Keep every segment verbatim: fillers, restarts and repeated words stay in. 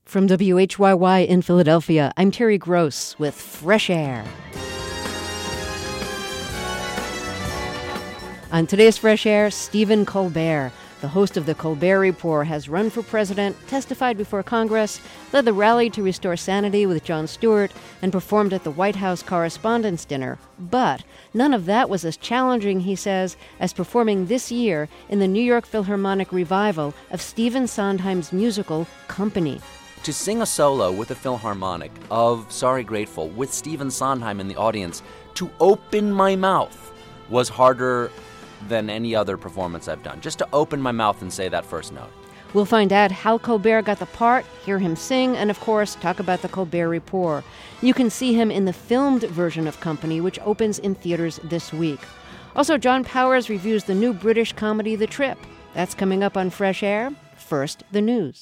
From W H Y Y in Philadelphia, I'm Terry Gross with Fresh Air. On today's Fresh Air, Stephen Colbert, the host of The Colbert Report, has run for president, testified before Congress, led the rally to restore sanity with Jon Stewart, and performed at the White House Correspondents' Dinner. But none of that was as challenging, he says, as performing this year in the New York Philharmonic revival of Stephen Sondheim's musical Company. To sing a solo with a Philharmonic of Sorry Grateful with Stephen Sondheim in the audience, to open my mouth was harder than any other performance I've done. Just to open my mouth and say that first note. We'll find out how Colbert got the part, hear him sing, and of course, talk about the Colbert Report. You can see him in the filmed version of Company, which opens in theaters this week. Also, John Powers reviews the new British comedy The Trip. That's coming up on Fresh Air. First, the news.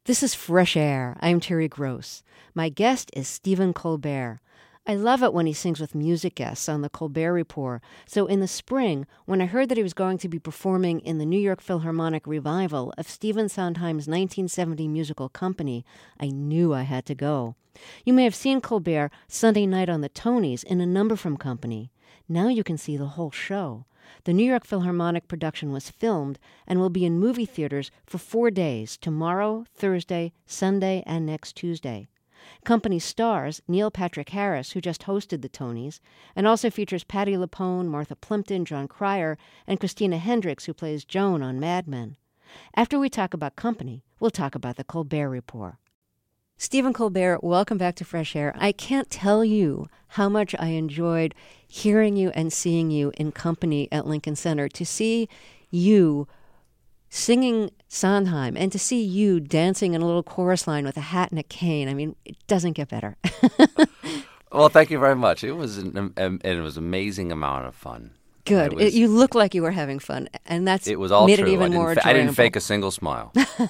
This is Fresh Air. I'm Terry Gross. My guest is Stephen Colbert. I love it when he sings with music guests on the Colbert Report. So in the spring, when I heard that he was going to be performing in the New York Philharmonic revival of Stephen Sondheim's nineteen seventy musical Company, I knew I had to go. You may have seen Colbert Sunday night on the Tonys in A Number from Company. Now you can see the whole show. The New York Philharmonic production was filmed and will be in movie theaters for four days, tomorrow, Thursday, Sunday, and next Tuesday. Company stars Neil Patrick Harris, who just hosted the Tonys, and also features Patti LuPone, Martha Plimpton, John Cryer, and Christina Hendricks, who plays Joan on Mad Men. After we talk about Company, we'll talk about the Colbert Report. Stephen Colbert, welcome back to Fresh Air. I can't tell you how much I enjoyed hearing you and seeing you in Company at Lincoln Center. To see you singing Sondheim and to see you dancing in a little chorus line with a hat and a cane, I mean, it doesn't get better. Well, thank you very much. It was an, um, it was an amazing amount of fun. Good. Was, it, you look like you were having fun, and that's it was all made true. it even I more fa- enjoyable. I didn't fake a single smile.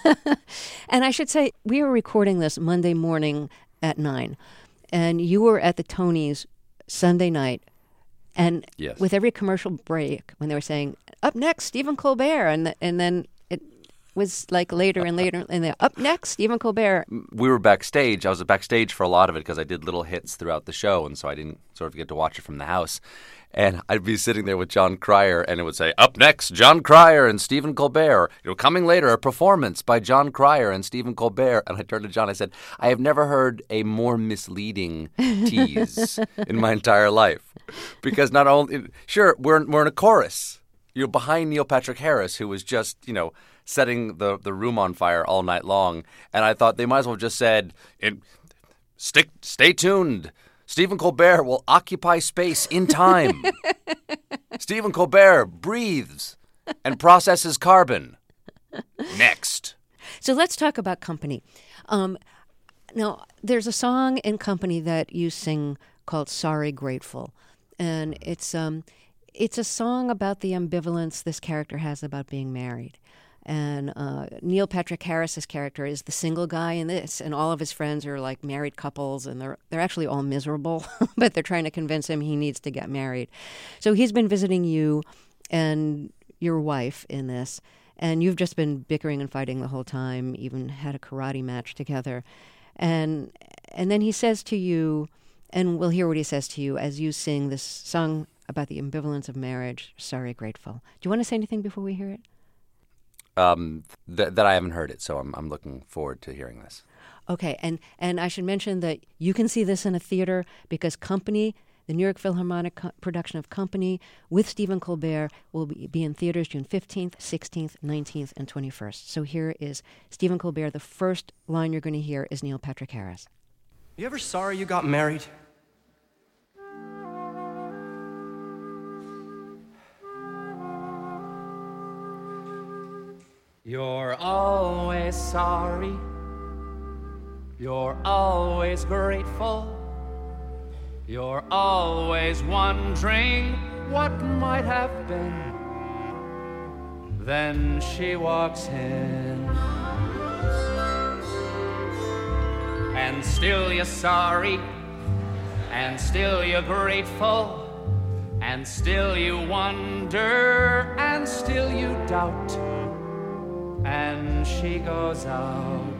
And I should say, we were recording this Monday morning at nine, and you were at the Tonys Sunday night, and yes. with every commercial break, when they were saying, up next, Stephen Colbert, and the, and then it was like later and later, and then up next, Stephen Colbert. We were backstage. I was backstage for a lot of it because I did little hits throughout the show, and so I didn't sort of get to watch it from the house. And I'd be sitting there with John Cryer, and it would say, up next, John Cryer and Stephen Colbert. You know, coming later, a performance by John Cryer and Stephen Colbert. And I turned to John, I said, I have never heard a more misleading tease in my entire life. Because not only, sure, we're, we're in a chorus, you know, behind Neil Patrick Harris, who was just, you know, setting the, the room on fire all night long. And I thought they might as well have just said, stick, stay tuned. Stephen Colbert will occupy space in time. Stephen Colbert breathes and processes carbon. Next. So let's talk about Company. Um, now, there's a song in Company that you sing called Sorry Grateful. And it's um, it's a song about the ambivalence this character has about being married. And uh, Neil Patrick Harris's character is the single guy in this, and all of his friends are like married couples, and they're they're actually all miserable, but they're trying to convince him he needs to get married. So he's been visiting you and your wife in this, and you've just been bickering and fighting the whole time, even had a karate match together. And and then he says to you, and we'll hear what he says to you as you sing this song about the ambivalence of marriage, Sorry Grateful. Do you want to say anything before we hear it? Um, th- that I haven't heard it, so I'm I'm looking forward to hearing this. Okay, and, and I should mention that you can see this in a theater because Company, the New York Philharmonic co- production of Company with Stephen Colbert will be, be in theaters June fifteenth, sixteenth, nineteenth, and twenty-first. So here is Stephen Colbert. The first line you're going to hear is Neil Patrick Harris. You ever sorry you got married? You're always sorry. You're always grateful. You're always wondering what might have been. Then she walks in, and still you're sorry, and still you're grateful, and still you wonder, and still you doubt. And she goes out.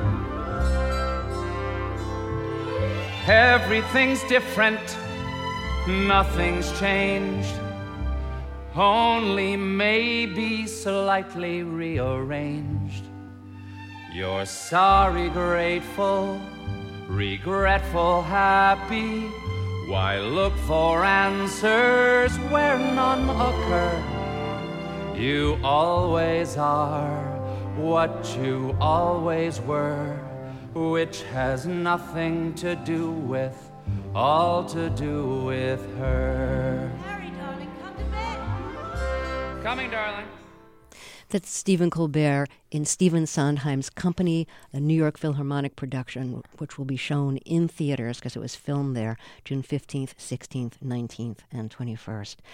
Everything's different, nothing's changed, only maybe slightly rearranged. You're sorry, grateful, regretful, happy. Why look for answers where none occur? You always are what you always were, which has nothing to do with, all to do with her. Harry, darling, come to bed. Coming, darling. That's Stephen Colbert in Stephen Sondheim's Company, a New York Philharmonic production, which will be shown in theaters because it was filmed there June fifteenth, sixteenth, nineteenth, and twenty-first.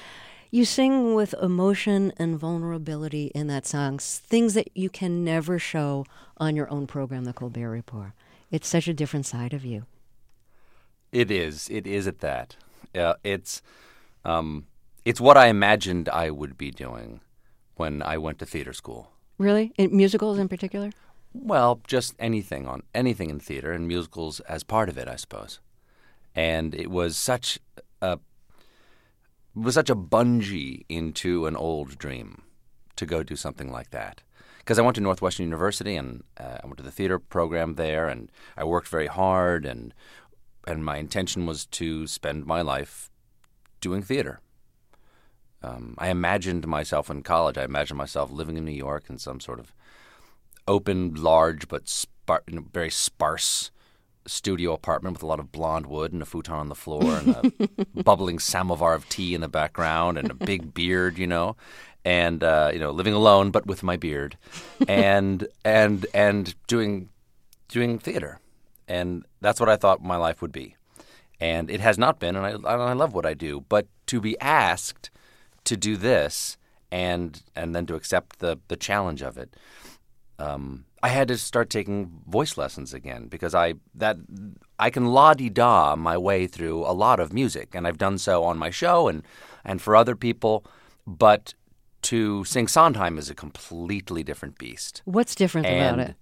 You sing with emotion and vulnerability in that song, s- things that you can never show on your own program, The Colbert Report. It's such a different side of you. It is. It is at that. Uh, it's, um, it's what I imagined I would be doing when I went to theater school. Really? In musicals in particular? Well, just anything on anything in theater, and musicals as part of it, I suppose. And it was such a it was such a bungee into an old dream to go do something like that. Because I went to Northwestern University, and uh, I went to the theater program there, and I worked very hard, and and my intention was to spend my life doing theater. Um, I imagined myself in college. I imagined myself living in New York in some sort of open, large, but spar- very sparse studio apartment with a lot of blonde wood and a futon on the floor and a bubbling samovar of tea in the background and a big beard, you know, and uh, you know, living alone but with my beard, and and and doing doing theater, and that's what I thought my life would be, and it has not been, and I I love what I do, but to be asked to do this and and then to accept the the challenge of it. Um, I had to start taking voice lessons again because I that I can la-di-da my way through a lot of music, and I've done so on my show and, and for other people, but to sing Sondheim is a completely different beast. What's different and about it?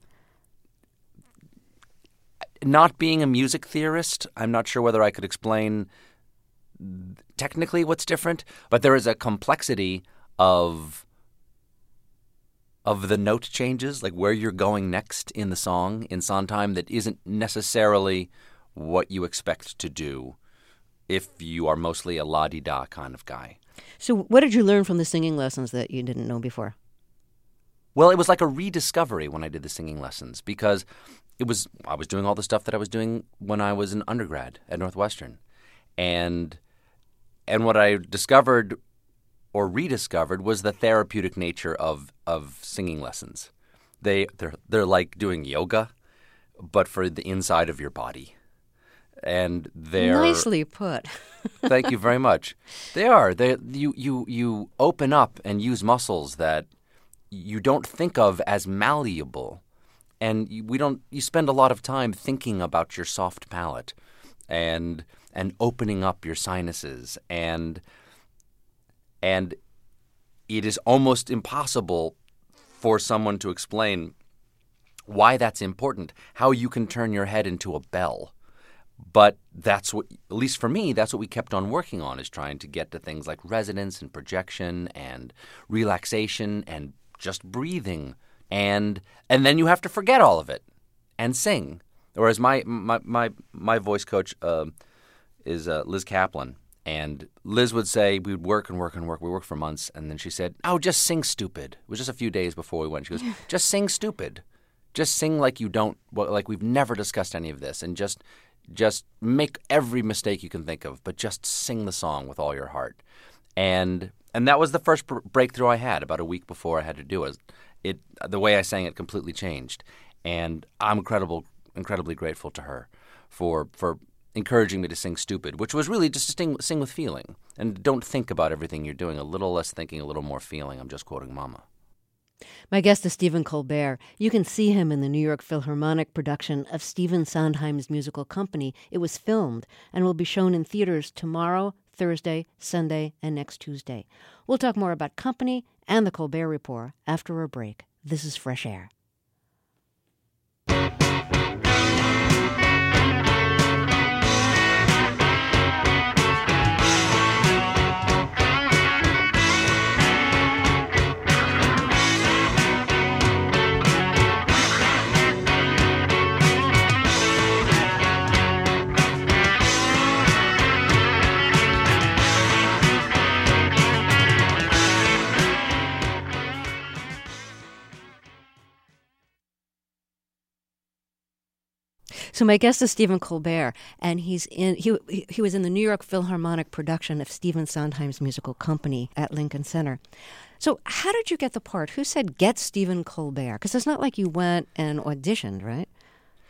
Not being a music theorist, I'm not sure whether I could explain technically what's different, but there is a complexity of of the note changes, like where you're going next in the song in Sondheim, that isn't necessarily what you expect to do if you are mostly a la-di-da kind of guy. So what did you learn from the singing lessons that you didn't know before? Well, it was like a rediscovery when I did the singing lessons because it was I was doing all the stuff that I was doing when I was an undergrad at Northwestern. And and what I discovered or rediscovered was the therapeutic nature of, of singing lessons. They they're they're like doing yoga, but for the inside of your body. And they're Nicely put. Thank you very much. They are. They you you you open up and use muscles that you don't think of as malleable. And you, we don't you spend a lot of time thinking about your soft palate and and opening up your sinuses, and and it is almost impossible for someone to explain why that's important, how you can turn your head into a bell. But that's what, at least for me, that's what we kept on working on, is trying to get to things like resonance and projection and relaxation and just breathing. And and then you have to forget all of it and sing. Whereas my my my, my voice coach uh, is uh, Liz Kaplan. And Liz would say, we would work and work and work. We worked for months. And then she said, oh, just sing stupid. It was just a few days before we went. She goes, just sing stupid. Just sing like you don't, like we've never discussed any of this. And just just make every mistake you can think of, but just sing the song with all your heart. And and that was the first br- breakthrough I had about a week before I had to do it. It the way I sang it completely changed. And I'm incredible, incredibly grateful to her for for encouraging me to sing stupid, which was really just to sing, sing with feeling. And don't think about everything you're doing. A little less thinking, a little more feeling. I'm just quoting Mama. My guest is Stephen Colbert. You can see him in the New York Philharmonic production of Stephen Sondheim's musical Company. It was filmed and will be shown in theaters tomorrow, Thursday, Sunday, and next Tuesday. We'll talk more about Company and the Colbert Report after a break. This is Fresh Air. So my guest is Stephen Colbert, and he's in. He he was in the New York Philharmonic production of Stephen Sondheim's musical Company at Lincoln Center. So how did you get the part? Who said get Stephen Colbert? Because it's not like you went and auditioned, right?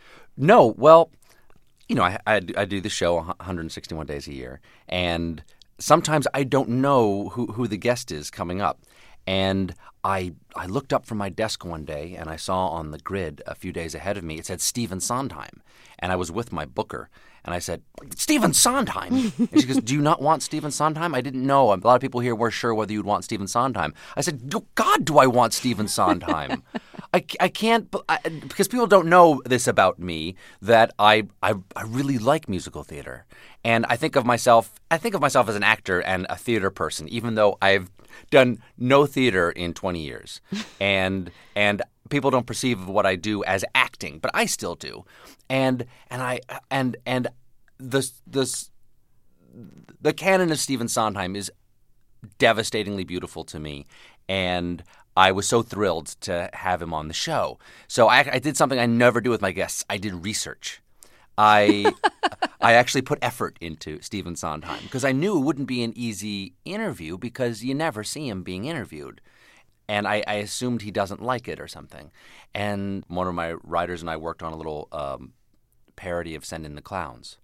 No, well, you know, I I, I do the show one hundred sixty-one days a year, and sometimes I don't know who, who the guest is coming up. And I I looked up from my desk one day and I saw on the grid a few days ahead of me, it said Stephen Sondheim. And I was with my booker. And I said, Stephen Sondheim. And she goes, do you not want Stephen Sondheim? I didn't know. A lot of people here weren't sure whether you'd want Stephen Sondheim. I said, God, do I want Stephen Sondheim? I, I can't, I, because people don't know this about me, that I, I I really like musical theater. And I think of myself, I think of myself as an actor and a theater person, even though I've done no theater in twenty years. And and people don't perceive what I do as acting, but I still do. And and I and and the the the canon of Stephen Sondheim is devastatingly beautiful to me, and I was so thrilled to have him on the show. So I, I did something I never do with my guests. I did research. I I actually put effort into Stephen Sondheim because I knew it wouldn't be an easy interview because you never see him being interviewed. And I, I assumed he doesn't like it or something. And one of my writers and I worked on a little um, parody of Send in the Clowns.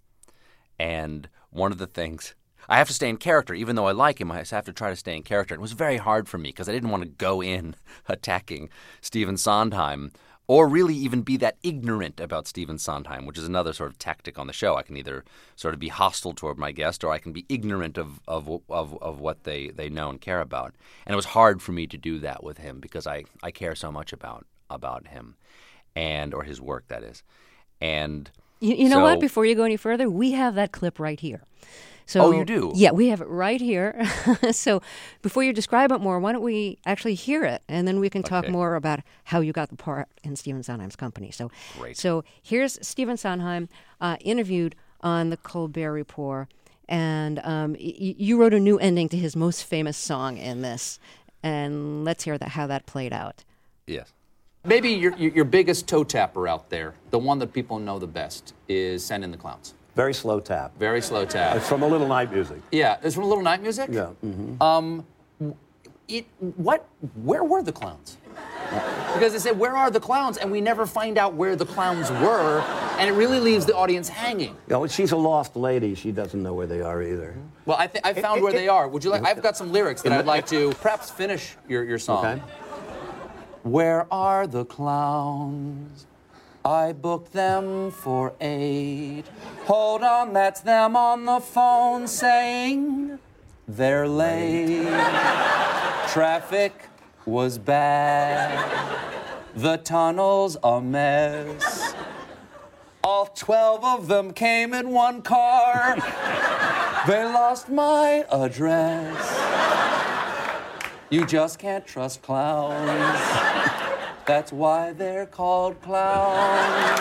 And one of the things, I have to stay in character. Even though I like him, I have to try to stay in character. It was very hard for me because I didn't want to go in attacking Stephen Sondheim or really even be that ignorant about Stephen Sondheim, which is another sort of tactic on the show. I can either sort of be hostile toward my guest or I can be ignorant of of of, of what they, they know and care about. And it was hard for me to do that with him because I, I care so much about about him and or his work, that is. And you, you know so, what? Before you go any further, we have that clip right here. So, oh, you do? Yeah, we have it right here. So before you describe it more, why don't we actually hear it, and then we can talk Okay. more about how you got the part in Stephen Sondheim's company. So, Great. So here's Stephen Sondheim uh, interviewed on the Colbert Report, and um, y- you wrote a new ending to his most famous song in this, and let's hear that how that played out. Yes. Maybe your, your your biggest toe tapper out there, the one that people know the best, is Send in the Clowns. Very slow tap. Very slow tap. It's from a Little Night Music. Yeah, it's from Little Night Music? Yeah. Mm-hmm. Um, it, what, where were the clowns? Because they said, where are the clowns? And we never find out where the clowns were, and it really leaves the audience hanging. You know, she's a lost lady. She doesn't know where they are either. Well, I, th- I found it, where it, they are. Would you like, I've got some lyrics that I'd like to perhaps finish your, your song. Okay. Where are the clowns? I booked them for eight. Hold on, that's them on the phone saying they're late. Traffic was bad. The tunnel's a mess. All twelve of them came in one car. They lost my address. You just can't trust clowns. That's why they're called clowns.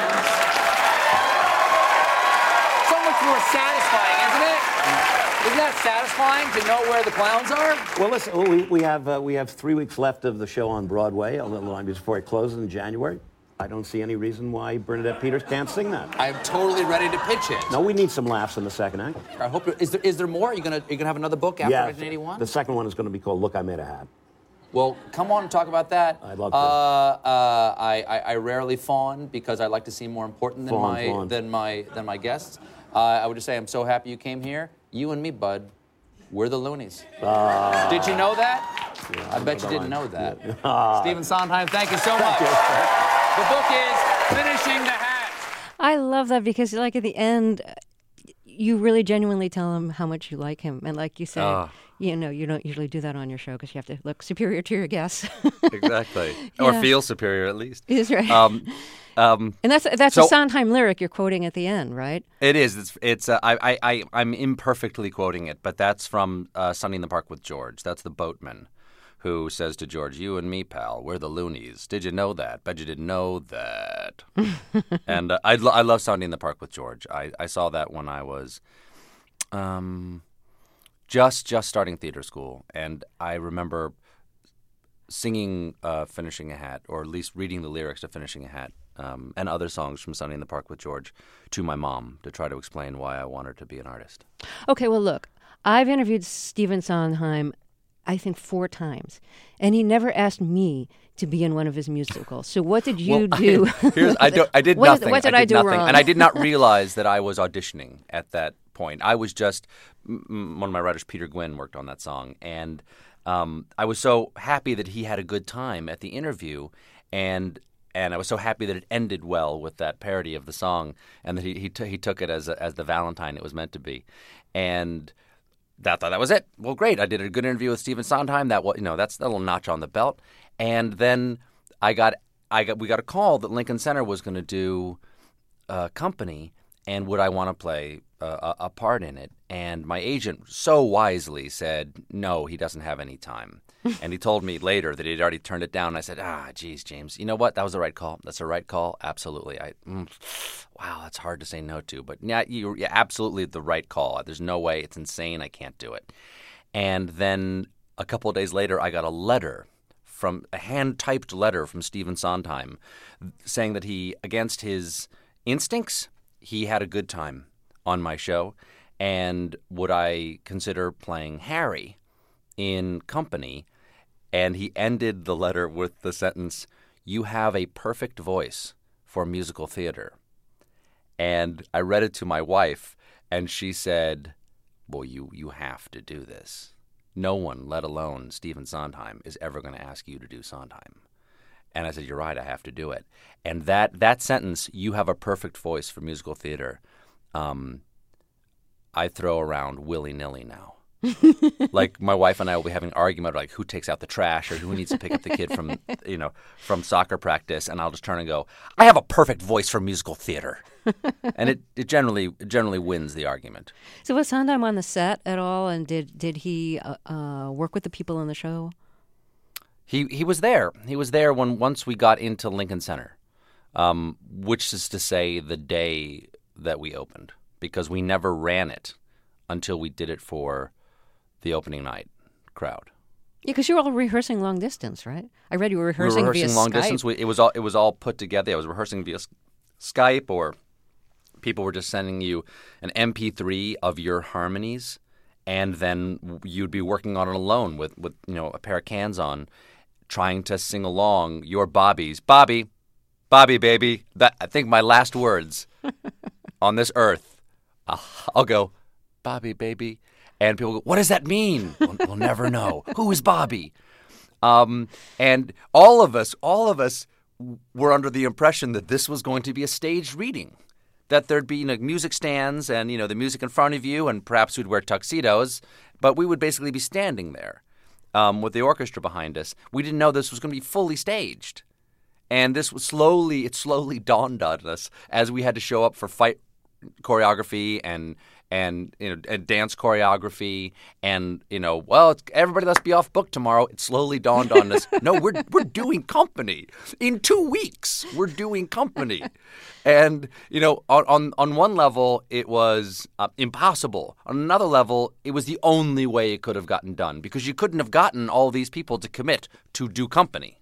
So much more satisfying, isn't it? Isn't that satisfying to know where the clowns are? Well, listen, we, we have uh, we have three weeks left of the show on Broadway, a little time before it closes in January. I don't see any reason why Bernadette Peters can't sing that. I'm totally ready to pitch it. No, we need some laughs in the second act. I hope. Is there is there more? Are you gonna are you gonna have another book after Yeah, nineteen eighty-one? the second one is going to be called Look, I Made a Hat. Well, come on and talk about that. I'd love to. Uh, uh, I, I, I rarely fawn because I like to seem more important than Fawn, my fawn. than my than my guests. Uh, I would just say I'm so happy you came here. You and me, bud, we're the Loonies. Uh, Did you know that? Yeah, I bet you the didn't line. know that. Yeah. Stephen Sondheim, thank you so much. you. The book is Finishing the Hat. I love that because, like, at the end, you really genuinely tell him how much you like him. And like you said, Ah. you know, you don't usually do that on your show because you have to look superior to your guests. Exactly. Or Yeah. feel superior, at least. Is right. Um, um, and that's that's so- a Sondheim lyric you're quoting at the end, right? It is. It's. it's uh, I, I. I. I'm imperfectly quoting it, but that's from uh, Sunny in the Park with George. That's the boatman, who says to George, "You and me, pal, we're the Loonies. Did you know that? Bet you didn't know that." And uh, I. Lo- I love Sunny in the Park with George. I. I saw that when I was, um, just just starting theater school, and I remember singing uh, "Finishing a Hat," or at least reading the lyrics to "Finishing a Hat." Um, and other songs from Sunny in the Park with George to my mom to try to explain why I wanted to be an artist. Okay, well, look, I've interviewed Stephen Sondheim, I think, four times, and he never asked me to be in one of his musicals. So what did you Well, do? I, here's, I, do, I did What did- nothing. what did I I did do nothing. wrong? And I did not realize that I was auditioning at that point. I was just m- one of my writers, Peter Gwynn, worked on that song, and um, I was so happy that he had a good time at the interview, and and I was so happy that it ended well with that parody of the song, and that he he, t- he took it as a, as the Valentine it was meant to be, and that thought that was it. Well, great. I did a good interview with Stephen Sondheim. That was, you know, that's a little notch on the belt, and then I got I got we got a call that Lincoln Center was going to do a company, and would I want to play a, a part in it? And my agent so wisely said, no, he doesn't have any time. And he told me later that he'd already turned it down. And I said, ah, geez, James, you know what? That was the right call. That's the right call. Absolutely. I, mm, wow, that's hard to say no to. But yeah, you're yeah, absolutely the right call. There's no way. It's insane. I can't do it. And then a couple of days later, I got a letter from a hand-typed letter from Stephen Sondheim saying that he, against his instincts, he had a good time on my show, and would I consider playing Harry in Company? And he ended the letter with the sentence, "You have a perfect voice for musical theater." And I read it to my wife, and she said, well, you, you have to do this. No one, let alone Stephen Sondheim, is ever going to ask you to do Sondheim. And I said, you're right, I have to do it. And that, that sentence, "you have a perfect voice for musical theater," um, I throw around willy-nilly now. Like my wife and I will be having an argument like who takes out the trash or who needs to pick up the kid from, you know, from soccer practice, and I'll just turn and go, "I have a perfect voice for musical theater." And it, it generally it generally wins the argument. So was Sondheim on the set at all, and did did he uh, uh, work with the people in the show? He he was there. He was there when once we got into Lincoln Center, um, which is to say the day that we opened, because we never ran it until we did it for the opening night crowd. Yeah, because you were all rehearsing long distance, right? I read you were rehearsing, we were rehearsing via long Skype. distance. We, it was all it was all put together. I was rehearsing via Skype, or people were just sending you an M P three of your harmonies, and then you'd be working on it alone with, with you know a pair of cans on, trying to sing along your Bobbies. Bobby, Bobby, baby. That I think my last words on this earth. I'll, I'll go, Bobby, baby. And people go, what does that mean? We'll, we'll never know. Who is Bobby? Um, and all of us, all of us were under the impression that this was going to be a staged reading, that there'd be you know, music stands and you know the music in front of you, and perhaps we'd wear tuxedos, but we would basically be standing there um, with the orchestra behind us. We didn't know this was going to be fully staged. And this was slowly, it slowly dawned on us as we had to show up for fight choreography and and you know and dance choreography and you know well it's, everybody let's be off book tomorrow. It slowly dawned on us, no, we're we're doing Company in two weeks. We're doing Company, and you know on on, on one level it was uh, impossible. On another level, it was the only way it could have gotten done, because you couldn't have gotten all these people to commit to do Company.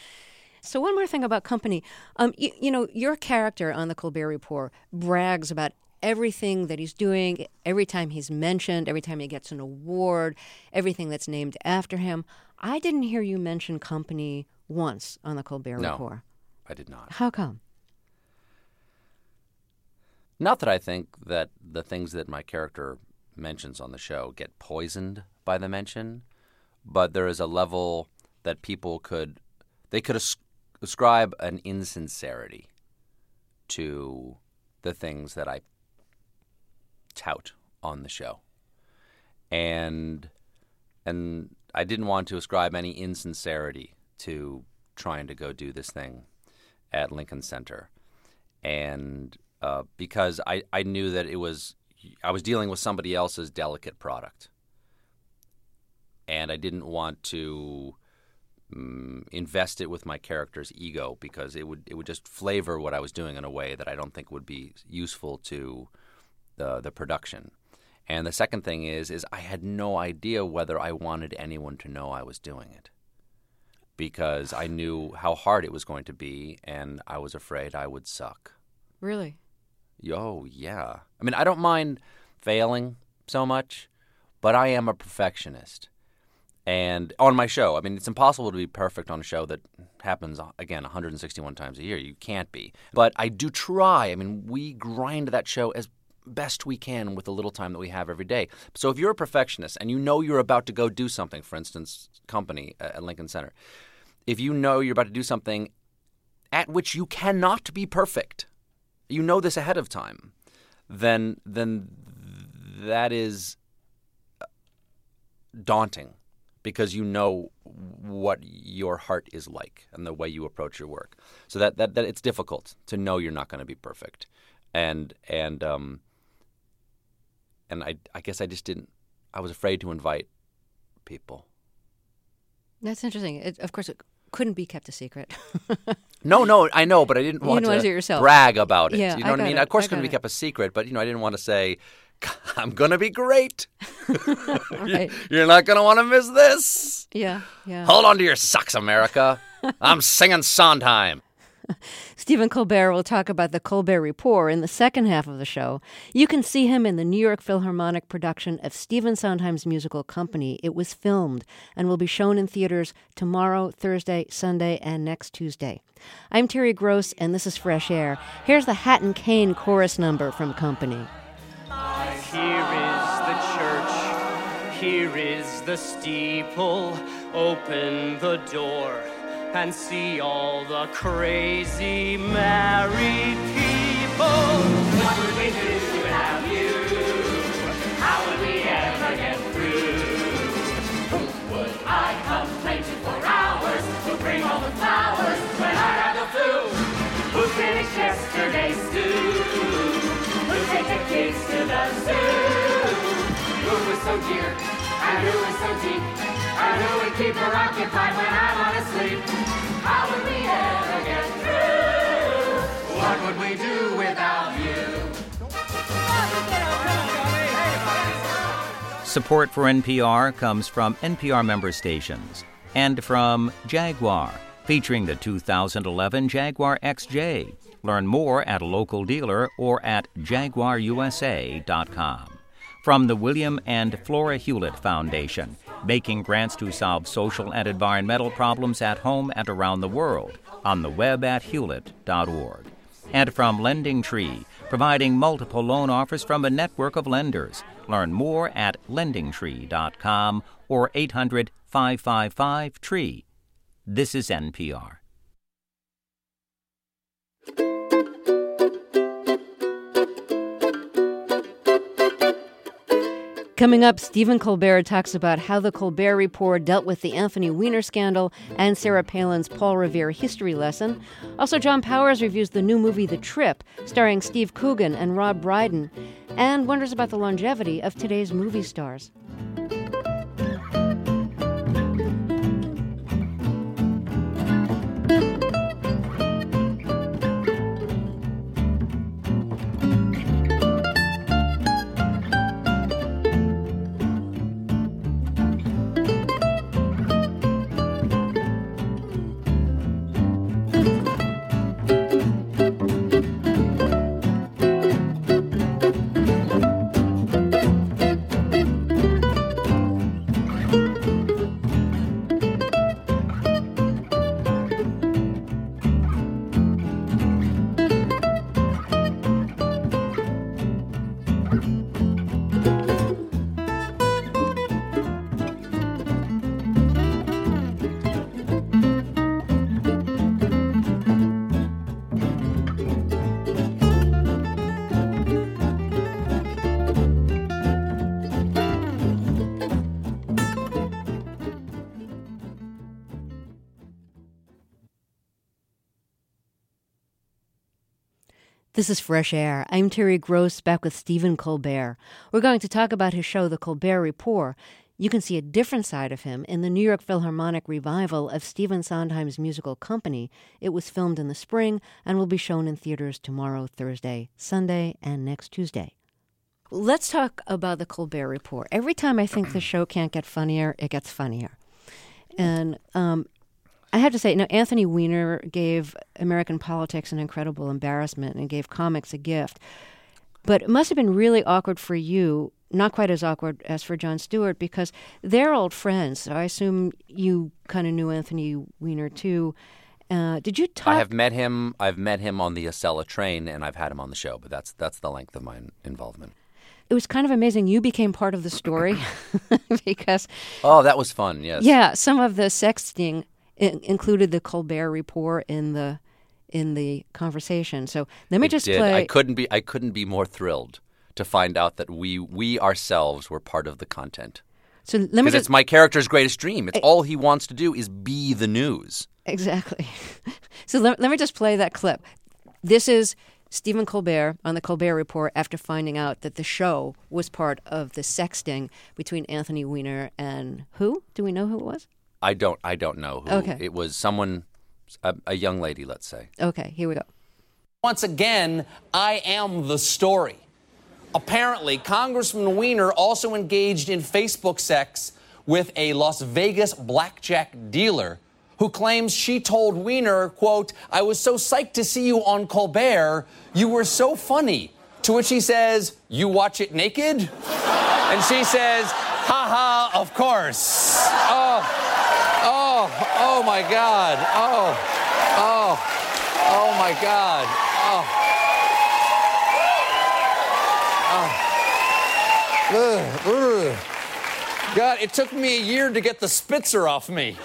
So one more thing about Company. Um, you, you know, your character on the Colbert Report brags about everything that he's doing, every time he's mentioned, every time he gets an award, everything that's named after him. I didn't hear you mention Company once on the Colbert no, Report. I did not. How come? Not that I think that the things that my character mentions on the show get poisoned by the mention, but there is a level that people could, they could as- ascribe an insincerity to the things that I tout on the show. And and I didn't want to ascribe any insincerity to trying to go do this thing at Lincoln Center. And uh, because I, I knew that it was, I was dealing with somebody else's delicate product. And I didn't want to um, invest it with my character's ego, because it would it would just flavor what I was doing in a way that I don't think would be useful to the the production. And the second thing is, is I had no idea whether I wanted anyone to know I was doing it, because I knew how hard it was going to be, and I was afraid I would suck. Really? Oh, yeah. I mean, I don't mind failing so much, but I am a perfectionist. And on my show, I mean, it's impossible to be perfect on a show that happens, again, one hundred sixty-one times a year. You can't be. But I do try. I mean, we grind that show as best we can with the little time that we have every day. So if you're a perfectionist and you know you're about to go do something, for instance, company at Lincoln Center, if you know you're about to do something at which you cannot be perfect, you know this ahead of time, then then that is daunting because you know what your heart is like and the way you approach your work. So that, that, that it's difficult to know you're not going to be perfect. And and um and I I guess I just didn't I was afraid to invite people. That's interesting. It, of course, it couldn't be kept a secret. No, no, I know, but I didn't want you to do it yourself. brag about it. Yeah, you know I what I got mean? it. Of course, I it couldn't got be it. kept a secret, but you know, I didn't want to say, I'm going to be great. Right. You're not going to want to miss this. Yeah, yeah. Hold on to your socks, America. I'm singing Sondheim. Stephen Colbert will talk about the Colbert Report in the second half of the show. You can see him in the New York Philharmonic production of Stephen Sondheim's musical Company. It was filmed and will be shown in theaters tomorrow, Thursday, Sunday, and next Tuesday. I'm Terry Gross, and this is Fresh Air. Here's the Hatton Kane chorus number from Company. Here is the church, here is the steeple. Open the door and see all the crazy married people. What would we do without you? How would we ever get through? Who would I complain to for hours? Who'd bring all the flowers when I had the flu? Who'd finish yesterday's stew? Who'd take the kids to the zoo? Who was so dear and who was so deep? And who would keep her occupied when I'm on asleep? How would we ever get through? What would we do without you? Support for N P R comes from N P R member stations and from Jaguar, featuring the two thousand eleven Jaguar X J. Learn more at a local dealer or at jaguar u s a dot com. From the William and Flora Hewlett Foundation, making grants to solve social and environmental problems at home and around the world, on the web at hewlett dot org. And from Lending Tree, providing multiple loan offers from a network of lenders. Learn more at lending tree dot com or eight hundred, five five five, T R E E. This is N P R. Coming up, Stephen Colbert talks about how the Colbert Report dealt with the Anthony Weiner scandal and Sarah Palin's Paul Revere history lesson. Also, John Powers reviews the new movie The Trip, starring Steve Coogan and Rob Brydon, and wonders about the longevity of today's movie stars. This is Fresh Air. I'm Terry Gross, back with Stephen Colbert. We're going to talk about his show, The Colbert Report. You can see a different side of him in the New York Philharmonic revival of Stephen Sondheim's musical Company. It was filmed in the spring and will be shown in theaters tomorrow, Thursday, Sunday, and next Tuesday. Let's talk about The Colbert Report. Every time I think the show can't get funnier, it gets funnier. And um, I have to say, you know, Anthony Weiner gave American politics an incredible embarrassment and gave comics a gift. But it must have been really awkward for you, not quite as awkward as for Jon Stewart, because they're old friends. So I assume you kind of knew Anthony Weiner too. Uh, did you talk? I have met him. I've met him on the Acela train, and I've had him on the show. But that's that's the length of my involvement. It was kind of amazing. You became part of the story because. Oh, that was fun. Yes. Yeah, some of the sexting in- included the Colbert Report in the in the conversation. So let me It just did. play. I couldn't be. I couldn't be more thrilled to find out that we we ourselves were part of the content. So let me Because just it's my character's greatest dream. It's all he wants to do is be the news. exactly. So let, let me just play that clip. This is Stephen Colbert on the Colbert Report after finding out that the show was part of the sexting between Anthony Weiner and who? Do we know who it was? I don't. I don't know who. Okay. It was someone, a, a young lady, let's say. Okay, here we go. Once again, I am the story. Apparently, Congressman Weiner also engaged in Facebook sex with a Las Vegas blackjack dealer who claims she told Weiner, quote, "I was so psyched to see you on Colbert. You were so funny." To which he says, "You watch it naked?" And she says, "Ha ha, of course." Oh, oh, oh my God. Oh, oh, oh my God. Oh. Ugh, ugh. God, it took me a year to get the Spitzer off me.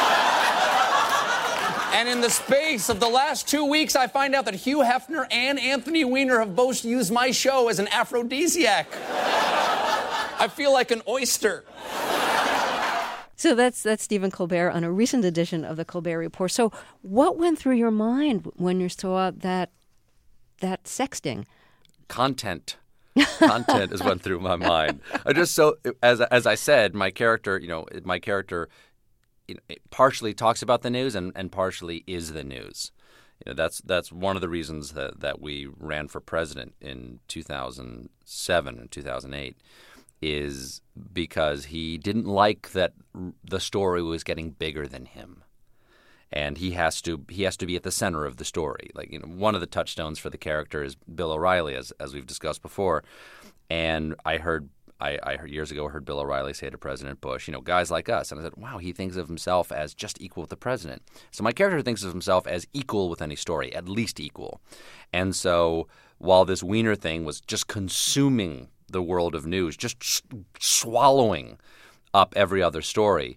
And in the space of the last two weeks, I find out that Hugh Hefner and Anthony Weiner have both used my show as an aphrodisiac. I feel like an oyster. So that's that's Stephen Colbert on a recent edition of the Colbert Report. So what went through your mind when you saw that that sexting? Content. Content has went through my mind. I just so as as I said, my character, you know, my character, you know, it partially talks about the news and, and partially is the news. You know, that's that's one of the reasons that, that we ran for president in two thousand seven and two thousand eight is because he didn't like that the story was getting bigger than him. And he has to he has to be at the center of the story. Like, you know, one of the touchstones for the character is Bill O'Reilly, as as we've discussed before. And I heard I, I heard years ago I heard Bill O'Reilly say to President Bush, you know, guys like us. And I said, wow, he thinks of himself as just equal with the president. So my character thinks of himself as equal with any story, at least equal. And so while this Weiner thing was just consuming the world of news, just sh- swallowing up every other story,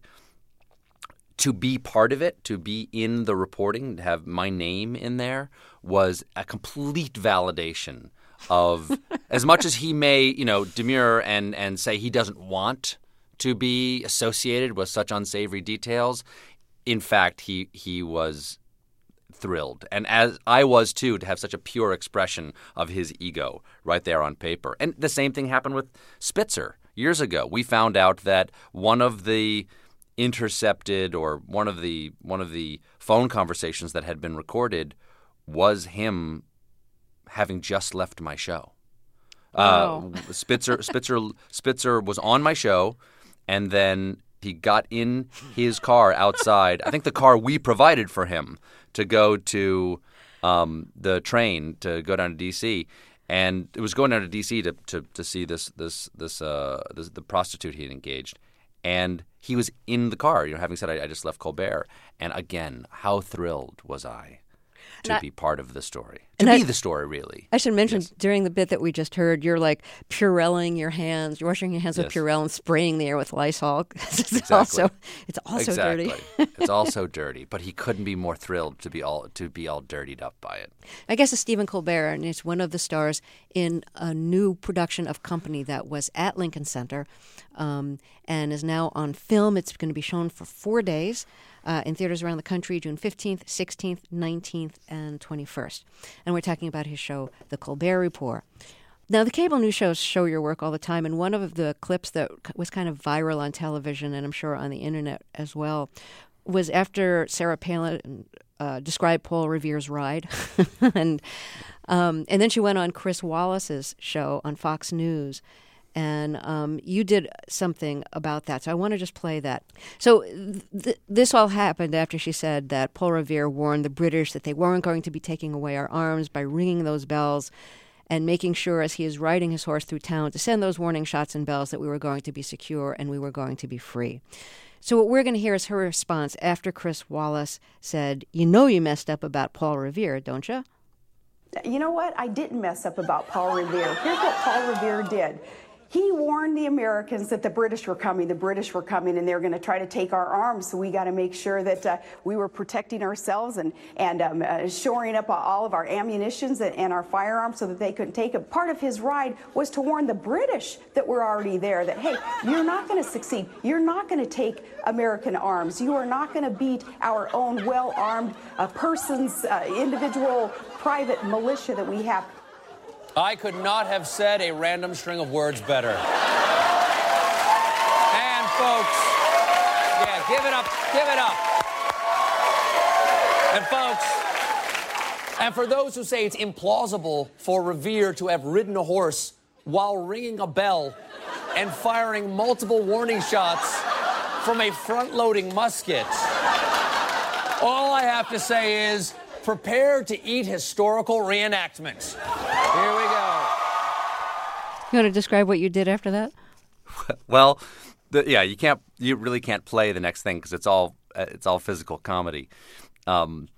to be part of it, to be in the reporting, to have my name in there was a complete validation of as much as he may, you know, demur and, and say he doesn't want to be associated with such unsavory details. In fact, he he was thrilled. And as I was too, to have such a pure expression of his ego right there on paper. And the same thing happened with Spitzer years ago. We found out that one of the intercepted or one of the one of the phone conversations that had been recorded was him having just left my show. Wow. Uh, Spitzer Spitzer Spitzer was on my show, and then he got in his car outside. I think the car we provided for him to go to um, the train to go down to D C, and it was going down to D C to to, to see this this this uh this, the prostitute he had engaged. And he was in the car, you know, having said, I, I just left Colbert. And again, how thrilled was I to And I- be part of the story, to and be I- the story, really. I should mention Yes. during the bit that we just heard, you're like Purelling your hands. You're washing your hands with Yes. Purell and spraying the air with Lysol. it's Exactly. also it's also exactly. dirty. It's also dirty, but he couldn't be more thrilled to be all to be all dirtied up by it. I guess it's Stephen Colbert, and he's one of the stars in a new production of Company that was at Lincoln Center um, and is now on film. It's going to be shown for four days uh, in theaters around the country, June fifteenth, sixteenth, nineteenth, and twenty-first. And we're talking about his show, The Colbert Report. Now, the cable news shows show your work all the time, and one of the clips that was kind of viral on television, and I'm sure on the internet as well, was after Sarah Palin uh, described Paul Revere's ride, and um, and then she went on Chris Wallace's show on Fox News, and um, you did something about that. So I want to just play that. So th- this all happened after she said that Paul Revere warned the British that they weren't going to be taking away our arms by ringing those bells and making sure as he is riding his horse through town to send those warning shots and bells that we were going to be secure and we were going to be free. So what we're going to hear is her response after Chris Wallace said, you know you messed up about Paul Revere, don't you? You know what? I didn't mess up about Paul Revere. Here's what Paul Revere did. He warned the Americans that the British were coming, the British were coming, and they're going to try to take our arms. So we got to make sure that uh, we were protecting ourselves and, and um, uh, shoring up all of our ammunitions and, and our firearms so that they couldn't take it. Part of his ride was to warn the British that were already there that, hey, you're not going to succeed. You're not going to take American arms. You are not going to beat our own well-armed uh, persons, uh, individual, private militia that we have. I could not have said a random string of words better. And folks, yeah, give it up, give it up. And folks, and for those who say it's implausible for Revere to have ridden a horse while ringing a bell and firing multiple warning shots from a front-loading musket, all I have to say is prepare to eat historical reenactment. Here we go. You want to describe what you did after that? Well, the, yeah, you can't, you really can't play the next thing because it's all, it's all physical comedy. Um,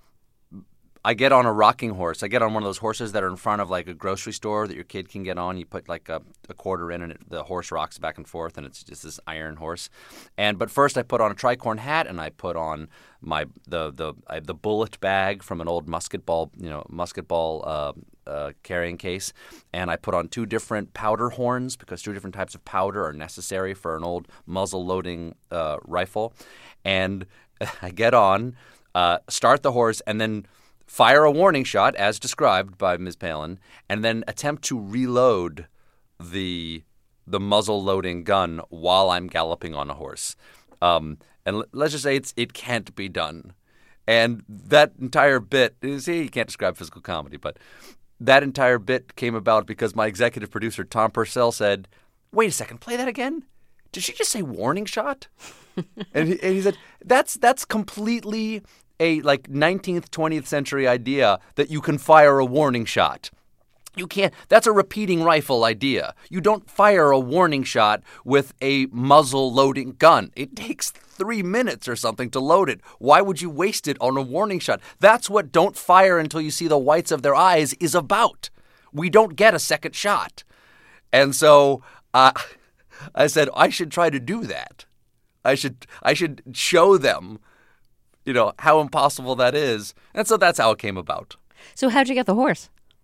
I get on a rocking horse. I get on one of those horses that are in front of like a grocery store that your kid can get on. You put like a, a quarter in, and it, the horse rocks back and forth, and it's just this iron horse. And but first, I put on a tricorn hat, and I put on my the the I, the bullet bag from an old musket ball, you know, musket ball uh, uh, carrying case, and I put on two different powder horns because two different types of powder are necessary for an old muzzle loading uh, rifle. And I get on, uh, start the horse, and then fire a warning shot, as described by Miz Palin, and then attempt to reload the the muzzle-loading gun while I'm galloping on a horse. Um, and l- let's just say it's it can't be done. And that entire bit, see, you can't describe physical comedy, but that entire bit came about because my executive producer, Tom Purcell, said, wait a second, play that again? Did she just say warning shot? and, he, and he said, that's that's completely a like nineteenth, twentieth century idea that you can fire a warning shot. You can't. That's a repeating rifle idea. You don't fire a warning shot with a muzzle loading gun. It takes three minutes or something to load it. Why would you waste it on a warning shot? That's what don't fire until you see the whites of their eyes is about. We don't get a second shot. And so uh, I said, I should try to do that. I should I should show them, you know, how impossible that is. And so that's how it came about. So how'd you get the horse?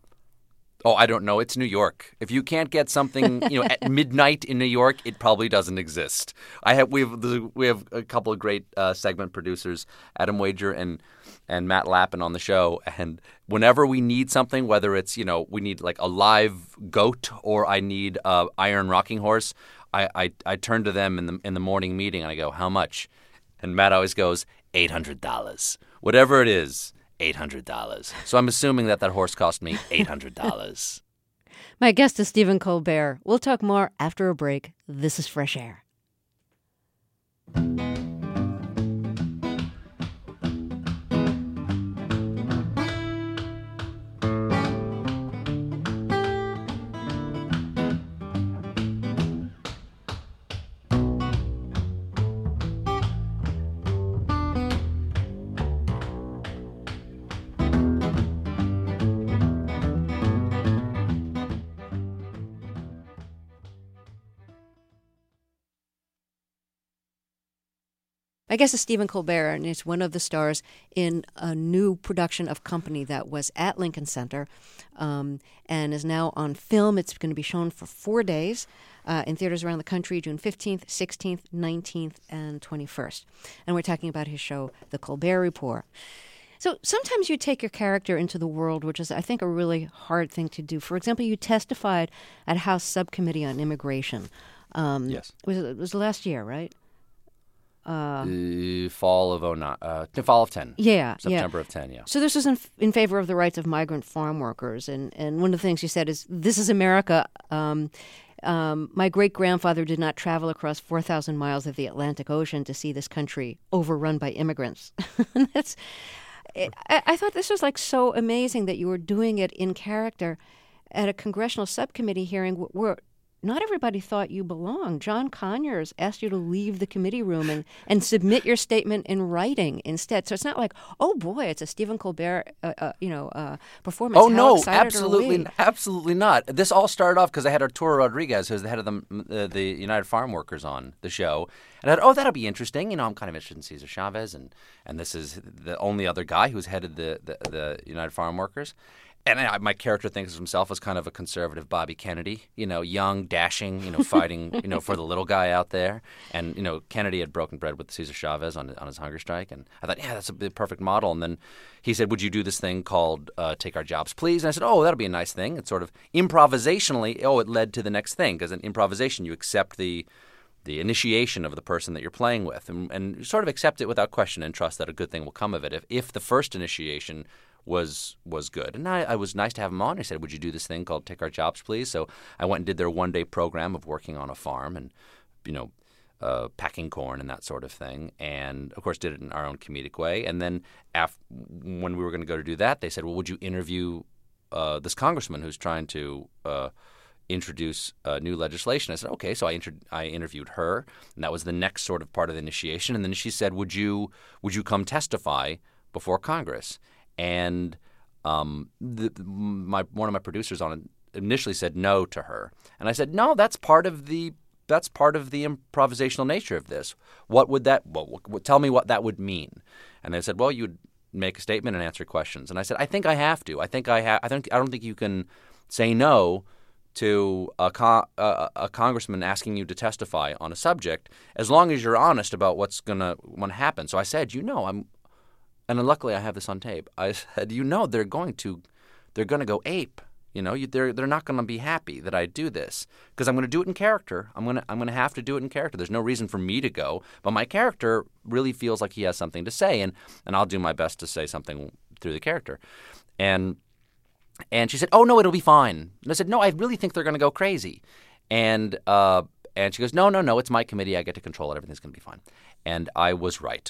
Oh, I don't know. It's New York. If you can't get something, you know, at midnight in New York, it probably doesn't exist. I have we have we have a couple of great uh, segment producers, Adam Wager and and Matt Lappin on the show. And whenever we need something, whether it's, you know, we need like a live goat or I need a iron rocking horse, I, I I turn to them in the in the morning meeting and I go, how much? And Matt always goes, eight hundred dollars. Whatever it is, eight hundred dollars. So I'm assuming that that horse cost me eight hundred dollars. My guest is Stephen Colbert. We'll talk more after a break. This is Fresh Air. I guess it's Stephen Colbert, and it's one of the stars in a new production of Company that was at Lincoln Center um, and is now on film. It's going to be shown for four days uh, in theaters around the country, June fifteenth, sixteenth, nineteenth, and twenty-first. And we're talking about his show, The Colbert Report. So sometimes you take your character into the world, which is, I think, a really hard thing to do. For example, you testified at House Subcommittee on Immigration. Um, yes. It was, it was last year, right? Uh, the fall of oh nine, uh, the fall of ten. Yeah, September yeah. of ten. Yeah. So this was in, in favor of the rights of migrant farm workers, and and one of the things you said is, "This is America. Um, um, my great grandfather did not travel across four thousand miles of the Atlantic Ocean to see this country overrun by immigrants." And that's. I, I thought this was like so amazing that you were doing it in character at a congressional subcommittee hearing where not everybody thought you belonged. John Conyers asked you to leave the committee room and, and submit your statement in writing instead. So it's not like, oh boy, it's a Stephen Colbert, uh, uh, you know, uh, performance. Oh How no, excited are absolutely, we? absolutely not. This all started off because I had Arturo Rodriguez, who's the head of the uh, the United Farm Workers, on the show, and I thought, oh, that'll be interesting. You know, I'm kind of interested in Cesar Chavez, and and this is the only other guy who's headed the the, the United Farm Workers. And I, my character thinks of himself as kind of a conservative Bobby Kennedy, you know, young, dashing, you know, fighting, you know, for the little guy out there. And, you know, Kennedy had broken bread with Cesar Chavez on on his hunger strike. And I thought, yeah, that's a perfect model. And then he said, would you do this thing called uh, Take Our Jobs, Please? And I said, oh, that'll be a nice thing. It's sort of improvisationally, oh, it led to the next thing. Because in improvisation, you accept the the initiation of the person that you're playing with and, and sort of accept it without question and trust that a good thing will come of it. If, if the first initiation was was good. And I, I was nice to have him on. I said, would you do this thing called Take Our Jobs, Please? So I went and did their one-day program of working on a farm and, you know, uh, packing corn and that sort of thing. And, of course, did it in our own comedic way. And then af- when we were going to go to do that, they said, well, would you interview uh, this congressman who's trying to uh, introduce uh, new legislation? I said, okay. So I, inter- I interviewed her, and that was the next sort of part of the initiation. And then she said, would you would you come testify before Congress? And um, the, my one of my producers on it initially said no to her, and I said, no, that's part of the that's part of the improvisational nature of this. What would that? Well, tell me what that would mean. And they said, well, you'd make a statement and answer questions. And I said, I think I have to. I think I have. I think I don't think you can say no to a, co- a, a congressman asking you to testify on a subject as long as you're honest about what's gonna want to happen. So I said, you know, I'm. And luckily, I have this on tape. I said, you know, they're going to, they're going to go ape. You know, you, they're they're not going to be happy that I do this because I'm going to do it in character. I'm going to I'm going to have to do it in character. There's no reason for me to go, but my character really feels like he has something to say, and and I'll do my best to say something through the character. And and she said, oh no, it'll be fine. And I said, no, I really think they're going to go crazy. And uh and she goes, no, no, no, it's my committee. I get to control it. Everything's going to be fine. And I was right.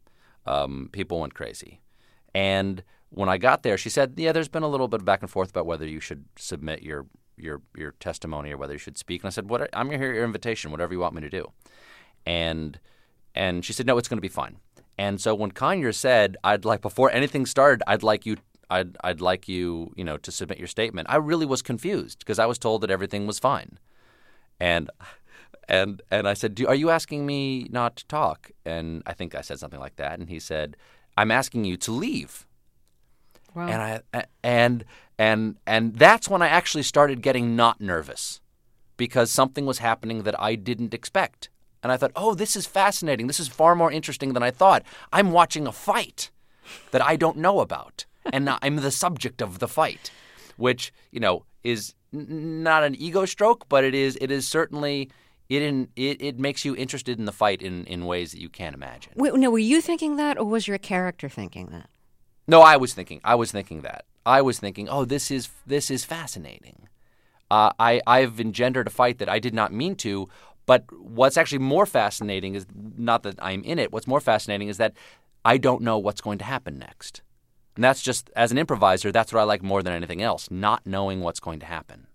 Um, people went crazy. And when I got there, she said, yeah, there's been a little bit of back and forth about whether you should submit your your your testimony or whether you should speak. And I said, what? I'm here at your invitation, whatever you want me to do. And and she said, no, it's going to be fine. And so when Conyers said, I'd like, before anything started, I'd like you I'd I'd like you, you know, to submit your statement, I really was confused because I was told that everything was fine. And And and I said, Do, are you asking me not to talk? And I think I said something like that. And he said, I'm asking you to leave. Wow. And I and and and that's when I actually started getting not nervous because something was happening that I didn't expect. And I thought, oh, this is fascinating. This is far more interesting than I thought. I'm watching a fight that I don't know about, and I'm the subject of the fight, which, you know, is n- not an ego stroke, but it is it is certainly. It, in, it it makes you interested in the fight in, in ways that you can't imagine. Wait, no, were you thinking that, or was your character thinking that? No, I was thinking. I was thinking that. I was thinking, oh, this is this is fascinating. Uh, I I've engendered a fight that I did not mean to. But what's actually more fascinating is not that I'm in it. What's more fascinating is that I don't know what's going to happen next. And that's just, as an improviser, that's what I like more than anything else, not knowing what's going to happen.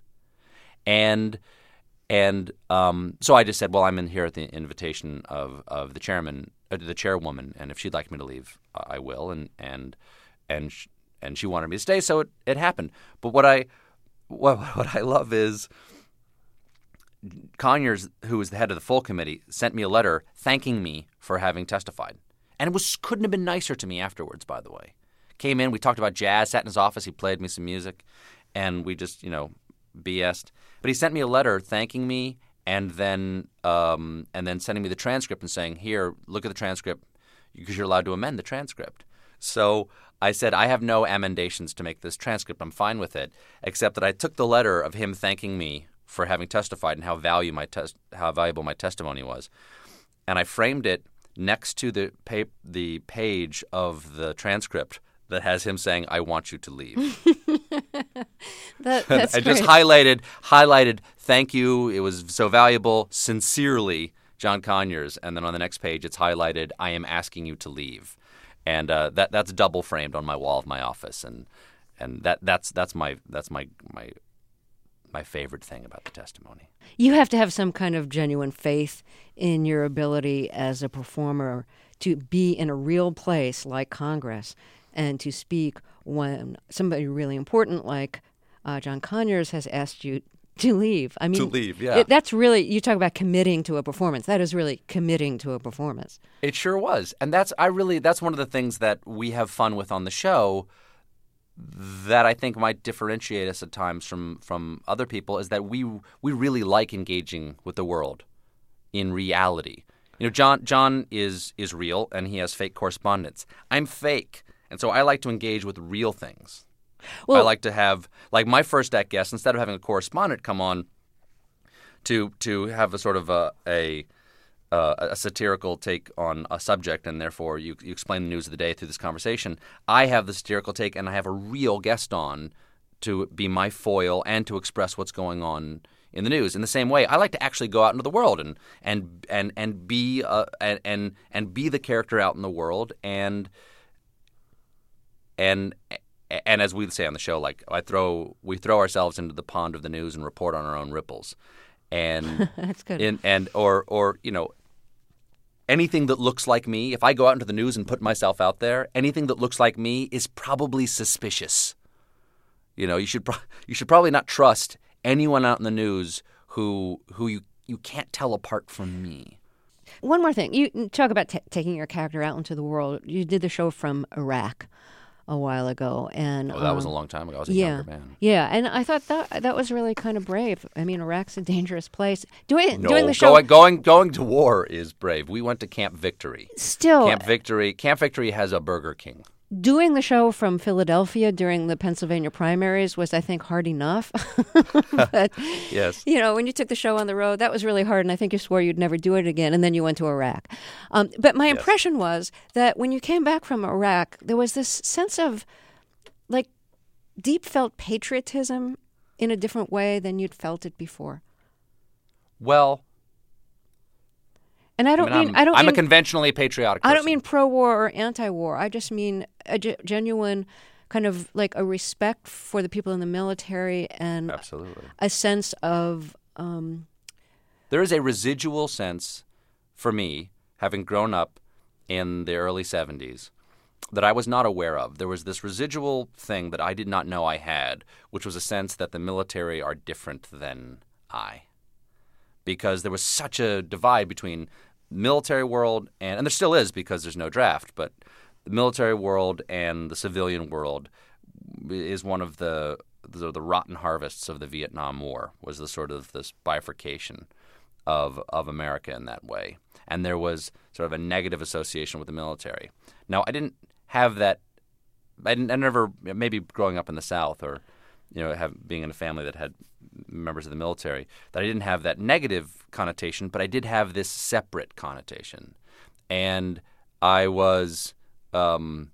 And and um, so I just said, well, I'm in here at the invitation of, of the chairman, uh, the chairwoman, and if she'd like me to leave, I will. And and and sh- and she wanted me to stay, so it, it happened. But what I what what I love is Conyers, who was the head of the full committee, sent me a letter thanking me for having testified, and it was couldn't have been nicer to me afterwards. By the way, came in, we talked about jazz, sat in his office, he played me some music, and we just you know B S'd. But he sent me a letter thanking me, and then um, and then sending me the transcript and saying, "Here, look at the transcript, because you're allowed to amend the transcript." So I said, I have no amendations to make this transcript. I'm fine with it, except that I took the letter of him thanking me for having testified and how value my tes- how valuable my testimony was, and I framed it next to the pa- the page of the transcript that has him saying, "I want you to leave." that, that's I great. just highlighted highlighted. Thank you. It was so valuable. Sincerely, John Conyers. And then on the next page, it's highlighted, "I am asking you to leave," and uh, that that's double framed on my wall of my office. And and that that's that's my that's my my my favorite thing about the testimony. You have to have some kind of genuine faith in your ability as a performer to be in a real place like Congress and to speak when somebody really important like uh, John Conyers has asked you to leave. I mean, to leave, yeah. It, that's really, you talk about committing to a performance. That is really committing to a performance. It sure was. And that's, I really, that's one of the things that we have fun with on the show that I think might differentiate us at times from, from other people is that we we really like engaging with the world in reality. You know, John John is is real and he has fake correspondence. I'm fake. And so I like to engage with real things. Well, I like to have, like my first act guest, instead of having a correspondent come on to to have a sort of a a, uh, a satirical take on a subject, and therefore you, you explain the news of the day through this conversation, I have the satirical take and I have a real guest on to be my foil and to express what's going on in the news. In the same way, I like to actually go out into the world and and and and be uh, and, and and be the character out in the world, and and and as we say on the show, like I throw we throw ourselves into the pond of the news and report on our own ripples, and that's good. In, and or or you know anything that looks like me. If I go out into the news and put myself out there, anything that looks like me is probably suspicious. You know, you should pro- you should probably not trust anyone out in the news who who you, you can't tell apart from me. One more thing. You talk about t- taking your character out into the world. You did the show from Iraq a while ago. And oh, that um, was a long time ago. I was a yeah, younger man. Yeah, and I thought that that was really kind of brave. I mean, Iraq's a dangerous place. Doing, no, doing the show... Going, going, going to war is brave. We went to Camp Victory. Still... Camp Victory, Camp Victory has a Burger King. Doing the show from Philadelphia during the Pennsylvania primaries was, I think, hard enough. But, yes. You know, when you took the show on the road, that was really hard, and I think you swore you'd never do it again, and then you went to Iraq. Um, but my yes. impression was that when you came back from Iraq, there was this sense of, like, deep felt patriotism in a different way than you'd felt it before. Well... And I don't I mean, mean I'm, I don't I'm mean, a conventionally patriotic person. I don't mean pro-war or anti-war. I just mean a g- genuine kind of like a respect for the people in the military and Absolutely. a sense of... Um, there is a residual sense for me, having grown up in the early seventies, that I was not aware of. There was this residual thing that I did not know I had, which was a sense that the military are different than I. Because there was such a divide between military world and, and there still is because there's no draft, but the military world and the civilian world is one of the the, the rotten harvests of the Vietnam War, was the sort of this bifurcation of of America in that way. And there was sort of a negative association with the military. Now, I didn't have that. I, didn't, I never, maybe growing up in the South or, you know, have, being in a family that had members of the military, that I didn't have that negative connotation, but I did have this separate connotation. And I was um,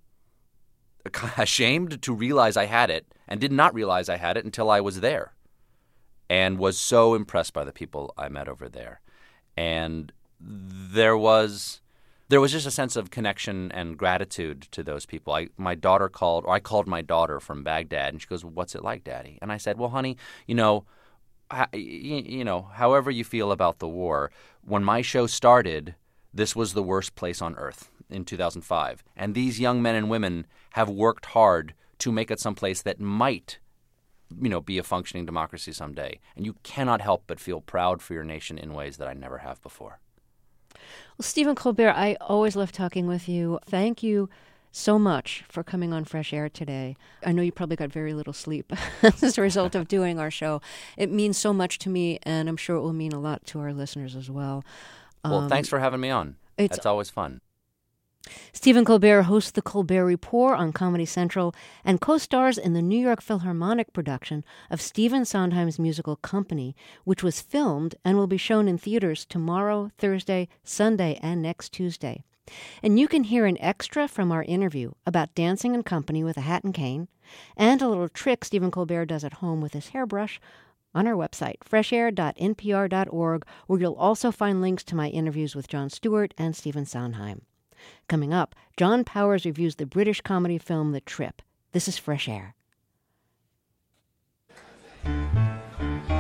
ashamed to realize I had it and did not realize I had it until I was there and was so impressed by the people I met over there. And there was there was just a sense of connection and gratitude to those people. I my daughter called, or I called my daughter from Baghdad, and she goes, "What's it like, Daddy?" And I said, "Well, honey, you know, you know, however you feel about the war, when my show started, this was the worst place on earth in two thousand five. And these young men and women have worked hard to make it someplace that might, you know, be a functioning democracy someday. And you cannot help but feel proud for your nation in ways that I never have before." Well, Stephen Colbert, I always love talking with you. Thank you so much for coming on Fresh Air today. I know you probably got very little sleep as a result of doing our show. It means so much to me, and I'm sure it will mean a lot to our listeners as well. Well, um, thanks for having me on. It's, it's always fun. Stephen Colbert hosts The Colbert Report on Comedy Central and co-stars in the New York Philharmonic production of Stephen Sondheim's musical Company, which was filmed and will be shown in theaters tomorrow, Thursday, Sunday, and next Tuesday. And you can hear an extra from our interview about dancing in company with a hat and cane, and a little trick Stephen Colbert does at home with his hairbrush on our website, fresh air dot n p r dot org, where you'll also find links to my interviews with Jon Stewart and Stephen Sondheim. Coming up, John Powers reviews the British comedy film The Trip. This is Fresh Air.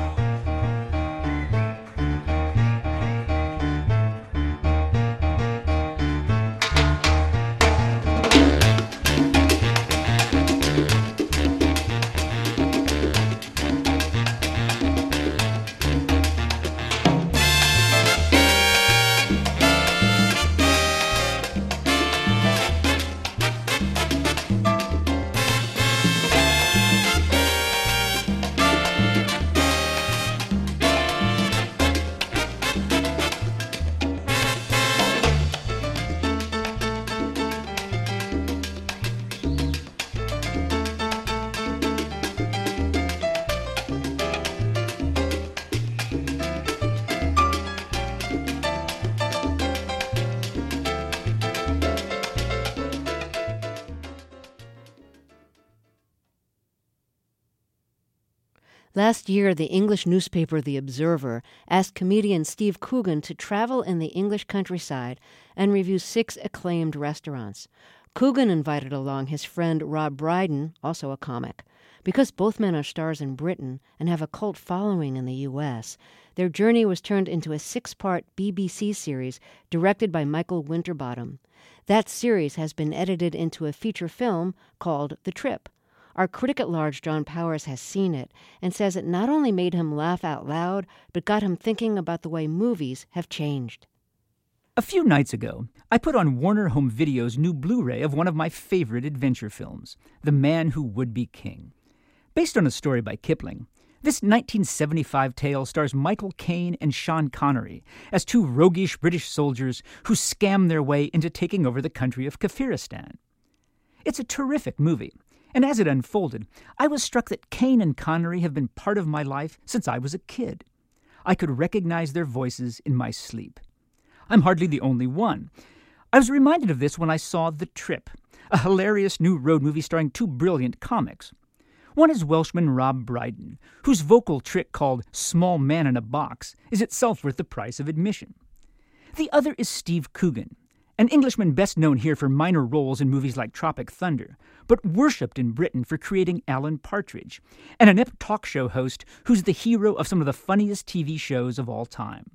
Last year, the English newspaper The Observer asked comedian Steve Coogan to travel in the English countryside and review six acclaimed restaurants. Coogan invited along his friend Rob Brydon, also a comic. Because both men are stars in Britain and have a cult following in the U S, their journey was turned into a six-part B B C series directed by Michael Winterbottom. That series has been edited into a feature film called The Trip. Our critic at large, John Powers, has seen it and says it not only made him laugh out loud, but got him thinking about the way movies have changed. A few nights ago, I put on Warner Home Video's new Blu-ray of one of my favorite adventure films, The Man Who Would Be King. Based on a story by Kipling, this nineteen seventy-five tale stars Michael Caine and Sean Connery as two roguish British soldiers who scam their way into taking over the country of Kafiristan. It's a terrific movie. And as it unfolded, I was struck that Caine and Connery have been part of my life since I was a kid. I could recognize their voices in my sleep. I'm hardly the only one. I was reminded of this when I saw The Trip, a hilarious new road movie starring two brilliant comics. One is Welshman Rob Brydon, whose vocal trick called Small Man in a Box is itself worth the price of admission. The other is Steve Coogan, an Englishman best known here for minor roles in movies like Tropic Thunder, but worshipped in Britain for creating Alan Partridge, and an inept talk show host who's the hero of some of the funniest T V shows of all time.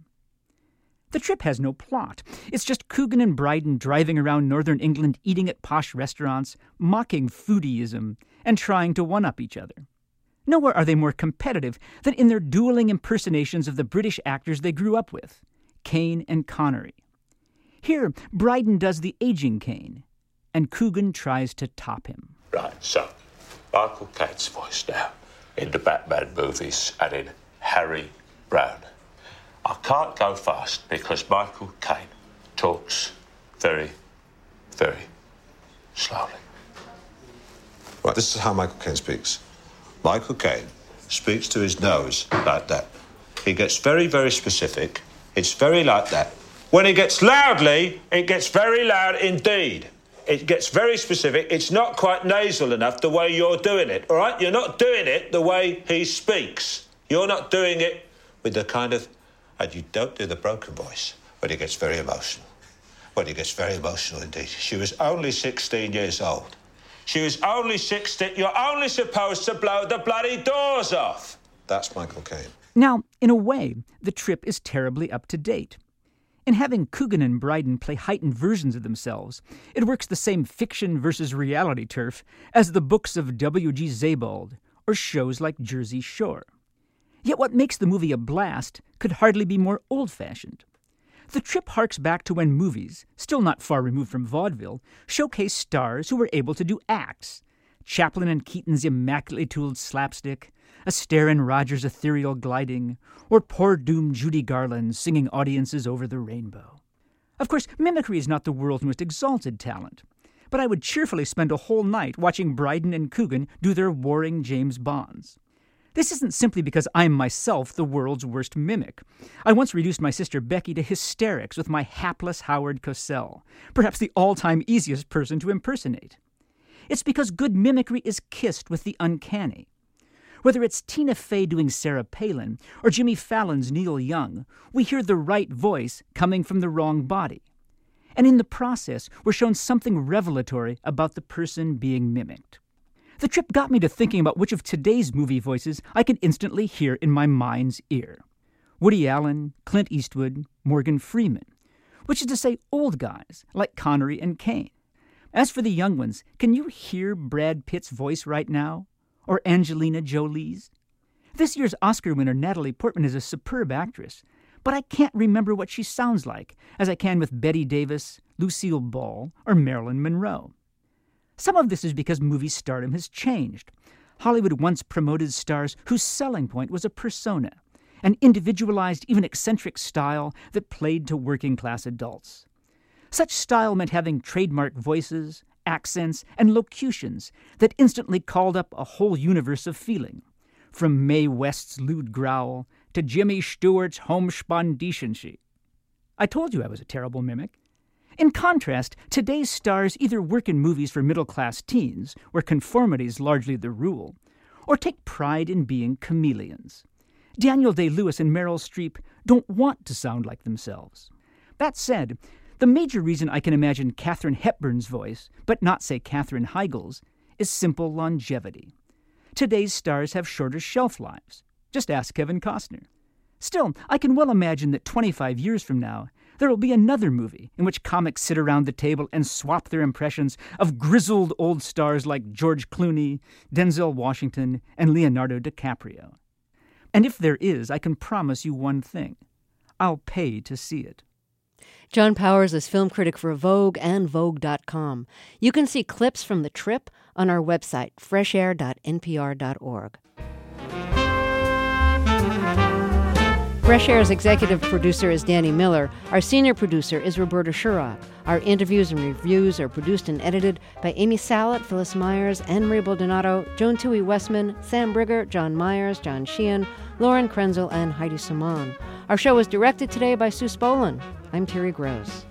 The Trip has no plot. It's just Coogan and Brydon driving around northern England eating at posh restaurants, mocking foodieism, and trying to one-up each other. Nowhere are they more competitive than in their dueling impersonations of the British actors they grew up with, Caine and Connery. Here, Brydon does the aging Caine, and Coogan tries to top him. Right, so, Michael Caine's voice now, in the Batman movies and in Harry Brown. I can't go fast because Michael Caine talks very, very slowly. Right, this is how Michael Caine speaks. Michael Caine speaks to his nose like that. He gets very, very specific. It's very like that. When he gets loudly, it gets very loud indeed. It gets very specific. It's not quite nasal enough the way you're doing it, all right? You're not doing it the way he speaks. You're not doing it with the kind of... And you don't do the broken voice when he gets very emotional. When he gets very emotional indeed. She was only sixteen years old. She was only sixteen. You're only supposed to blow the bloody doors off. That's Michael Caine. Now, in a way, The Trip is terribly up to date. In having Coogan and Brydon play heightened versions of themselves, it works the same fiction versus reality turf as the books of W G Sebald or shows like Jersey Shore. Yet what makes the movie a blast could hardly be more old-fashioned. The Trip harks back to when movies, still not far removed from vaudeville, showcased stars who were able to do acts. Chaplin and Keaton's immaculately tooled slapstick, Astaire and Rogers' ethereal gliding, or poor doomed Judy Garland singing audiences over the rainbow. Of course, mimicry is not the world's most exalted talent, but I would cheerfully spend a whole night watching Brydon and Coogan do their warring James Bonds. This isn't simply because I'm myself the world's worst mimic. I once reduced my sister Becky to hysterics with my hapless Howard Cosell, perhaps the all-time easiest person to impersonate. It's because good mimicry is kissed with the uncanny. Whether it's Tina Fey doing Sarah Palin or Jimmy Fallon's Neil Young, we hear the right voice coming from the wrong body. And in the process, we're shown something revelatory about the person being mimicked. The Trip got me to thinking about which of today's movie voices I can instantly hear in my mind's ear. Woody Allen, Clint Eastwood, Morgan Freeman, which is to say old guys like Connery and Caine. As for the young ones, can you hear Brad Pitt's voice right now? Or Angelina Jolie's? This year's Oscar winner Natalie Portman is a superb actress, but I can't remember what she sounds like, as I can with Bette Davis, Lucille Ball, or Marilyn Monroe. Some of this is because movie stardom has changed. Hollywood once promoted stars whose selling point was a persona, an individualized, even eccentric style that played to working-class adults. Such style meant having trademark voices, accents, and locutions that instantly called up a whole universe of feeling, from Mae West's lewd growl to Jimmy Stewart's homespun decency. I told you I was a terrible mimic. In contrast, today's stars either work in movies for middle-class teens, where conformity is largely the rule, or take pride in being chameleons. Daniel Day-Lewis and Meryl Streep don't want to sound like themselves. That said, the major reason I can imagine Katharine Hepburn's voice, but not say Katherine Heigl's, is simple longevity. Today's stars have shorter shelf lives. Just ask Kevin Costner. Still, I can well imagine that twenty-five years from now, there will be another movie in which comics sit around the table and swap their impressions of grizzled old stars like George Clooney, Denzel Washington, and Leonardo DiCaprio. And if there is, I can promise you one thing. I'll pay to see it. John Powers is film critic for Vogue and Vogue dot com. You can see clips from the trip on our website, fresh air dot n p r dot org. Fresh Air's executive producer is Danny Miller. Our senior producer is Roberta Shurrock. Our interviews and reviews are produced and edited by Amy Salat, Phyllis Myers, Anne Marie Baldonado, Joan Toohey Westman, Sam Brigger, John Myers, John Sheehan, Lauren Krenzel, and Heidi Saman. Our show was directed today by Sue Spolin. I'm Terry Gross.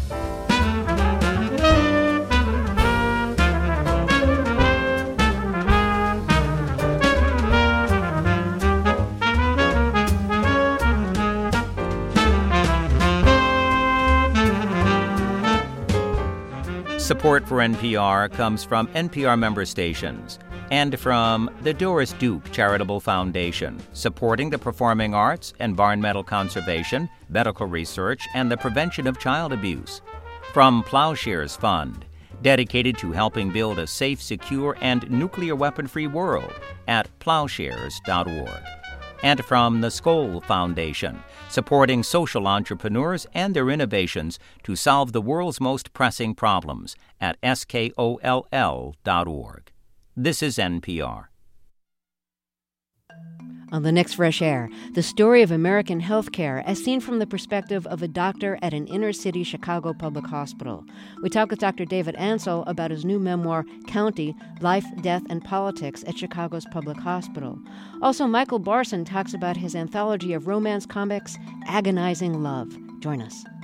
Support for N P R comes from N P R member stations and from the Doris Duke Charitable Foundation, supporting the performing arts, environmental conservation, medical research, and the prevention of child abuse. From Plowshares Fund, dedicated to helping build a safe, secure, and nuclear weapon-free world at plowshares dot org. And from the Skoll Foundation, supporting social entrepreneurs and their innovations to solve the world's most pressing problems at skoll dot org. This is N P R. On the next Fresh Air, the story of American healthcare as seen from the perspective of a doctor at an inner-city Chicago public hospital. We talk with Doctor David Ansel about his new memoir, County, Life, Death, and Politics at Chicago's Public Hospital. Also, Michael Barson talks about his anthology of romance comics, Agonizing Love. Join us.